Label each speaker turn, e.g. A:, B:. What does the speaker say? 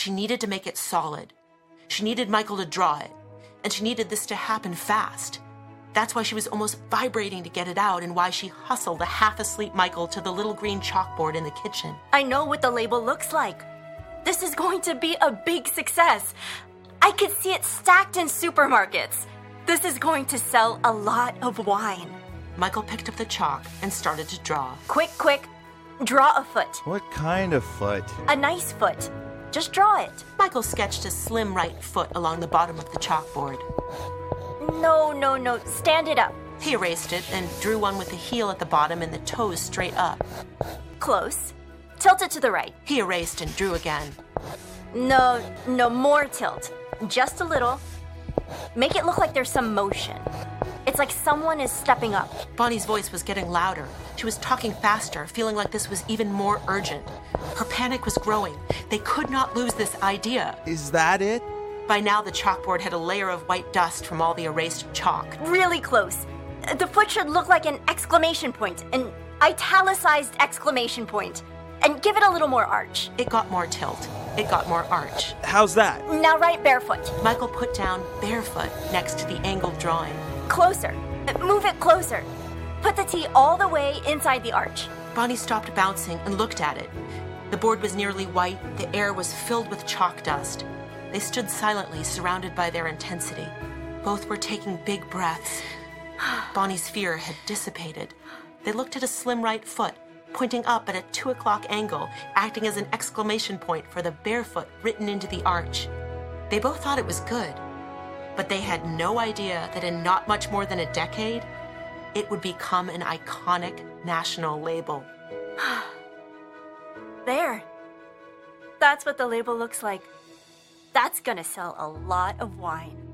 A: she needed to make it solid. She needed Michael to draw it, and she needed this to happen fast. That's why she was almost vibrating to get it out and why she hustled a half-asleep Michael to the little green chalkboard in the kitchen.
B: I know what the label looks like. This is going to be a big success. I could see it stacked in supermarkets. This is going to sell a lot of wine.
A: Michael picked up the chalk and started to draw.
B: Quick, draw a foot.
C: What kind of foot?
B: A nice foot. Just draw it.
A: Michael sketched a slim right foot along the bottom of the chalkboard.
B: No. Stand it up.
A: He erased it and drew one with the heel at the bottom and the toes straight up.
B: Close. Tilt it to the right.
A: He erased and drew again.
B: No, more tilt. Just a little. Make it look like there's some motion. It's like someone is stepping up.
A: Bonnie's voice was getting louder. She was talking faster, feeling like this was even more urgent. Her panic was growing. They could not lose this idea.
C: Is that it?
A: By now, the chalkboard had a layer of white dust from all the erased chalk.
B: Really close. The foot should look like an exclamation point, an italicized exclamation point. And give it a little more arch.
A: It got more tilt. It got more arch.
C: How's that?
B: Now write barefoot.
A: Michael put down barefoot next to the angled drawing.
B: Closer. Move it closer. Put the T all the way inside the arch.
A: Bonnie stopped bouncing and looked at it. The board was nearly white. The air was filled with chalk dust. They stood silently, surrounded by their intensity. Both were taking big breaths. Bonnie's fear had dissipated. They looked at a slim right foot, pointing up at a 2 o'clock angle, acting as an exclamation point for the barefoot written into the arch. They both thought it was good, but they had no idea that in not much more than a decade, it would become an iconic national label.
B: There. That's what the label looks like. That's gonna sell a lot of wine.